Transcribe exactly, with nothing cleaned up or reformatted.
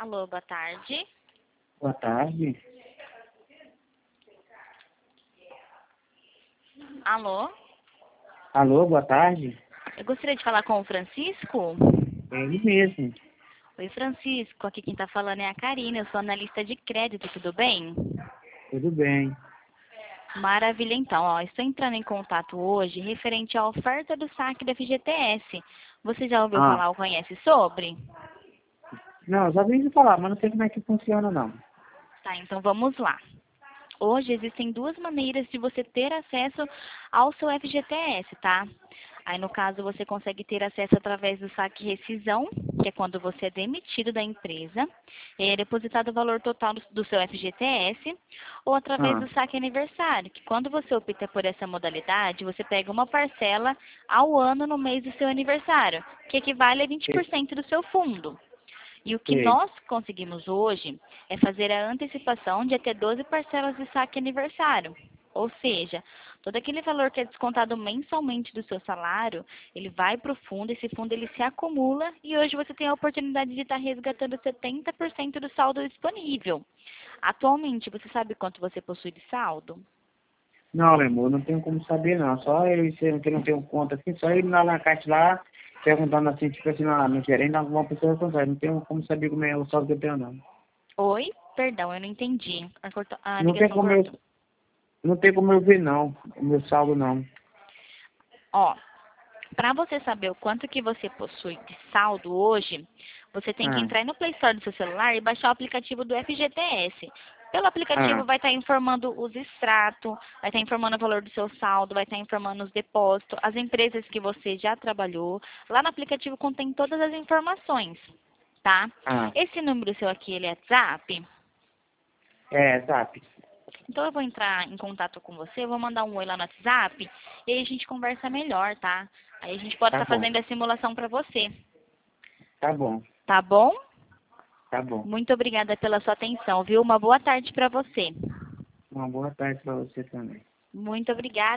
Alô, boa tarde. Boa tarde. Alô? Alô, boa tarde. Eu gostaria de falar com o Francisco. É ele mesmo. Oi, Francisco. Aqui quem tá falando é a Karina. Eu sou analista de crédito, tudo bem? Tudo bem. Maravilha, então. Ó, estou entrando em contato hoje referente à oferta do saque da F G T S. Você já ouviu Ah, falar ou conhece sobre? não, já ouvi falar, mas não sei como é que funciona, não. Tá, então vamos lá. Hoje existem duas maneiras de você ter acesso ao seu F G T S, tá? Aí, no caso, você consegue ter acesso através do saque rescisão, que é quando você é demitido da empresa, e é depositado o valor total do, do seu F G T S, ou através Ah, do saque aniversário, que quando você opta por essa modalidade, você pega uma parcela ao ano no mês do seu aniversário, que equivale a vinte por sei, cento do seu fundo. E o que sei. nós conseguimos hoje é fazer a antecipação de até doze parcelas de saque aniversário. Ou seja, todo aquele valor que é descontado mensalmente do seu salário, ele vai para o fundo, esse fundo ele se acumula e hoje você tem a oportunidade de estar resgatando setenta por cento do saldo disponível. Atualmente, você sabe quanto você possui de saldo? Não, meu amor, não tenho como saber, não. Só eu, se eu não tenho conta assim, só ir lá na caixa lá, perguntando assim, tipo assim, na, no gerente, alguma pessoa consegue. Não tenho como saber como é o saldo que eu tenho, não. Oi? Perdão, eu não entendi. A, cortou- a Não tem ligação como eu, cortou. não tem como eu ver, não, o meu saldo, não. Ó, para você saber o quanto que você possui de saldo hoje, você tem que Ah, entrar no Play Store do seu celular e baixar o aplicativo do F G T S. Pelo aplicativo ah, vai estar informando os extratos, vai estar informando o valor do seu saldo, vai estar informando os depósitos, as empresas que você já trabalhou. Lá no aplicativo contém todas as informações, tá? ah. Esse número seu aqui, ele é WhatsApp? É, zap. Então eu vou entrar em contato com você, eu vou mandar um oi lá no WhatsApp e aí a gente conversa melhor, tá? Aí a gente pode Tá estar bom, fazendo a simulação para você. tá bom, Tá bom? tá bom. Muito obrigada pela sua atenção, viu? Uma boa tarde para você. Uma boa tarde pra você também. Muito obrigada.